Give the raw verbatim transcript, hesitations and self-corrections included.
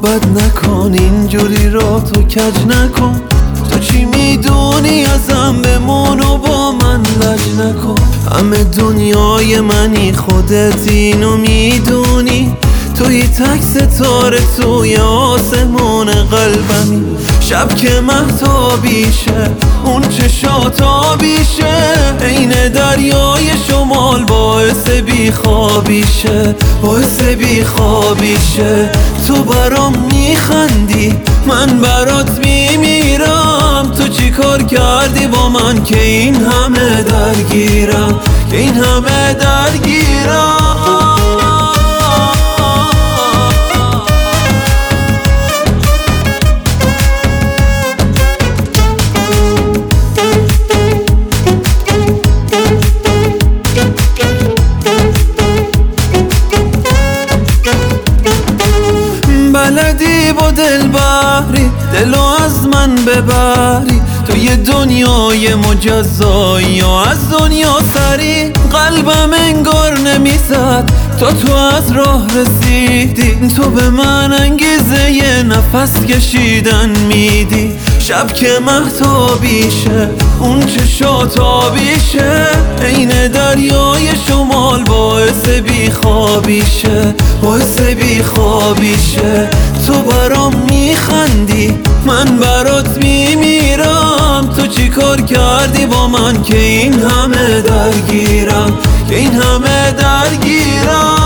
بد نکن، اینجوری را تو کج نکن. تو چی میدونی ازم بمون و با من لج نکن. همه دنیای منی، خودت اینو میدونی. توی تک ستاره توی آسمون قلبمی. شب که مهتابیشه اون چشات آبیشه، عین دریای شمال باعث بیخوابیشه، باعث بیخوابیشه. تو برام میخندی من برات میمیرم. تو چی کار کردی با من که این همه درگیرم، که این همه درگیرم. بلدی با دل بری دلو از من ببری. تو یه دنیای مجزایی یا از دنیا سری. قلبم انگار نمیزد تا تو از راه رسیدی. تو به من انگیزه یه نفس کشیدن میدی. شب که مهتابیشه اون چشات آبیشه، عین دریای شمال باعث بیخوابیشه، باعث بیخوابیشه. تو برام میخندی من برات میمیرم. تو چی کار کردی با من که این همه درگیرم، که این همه درگیرم.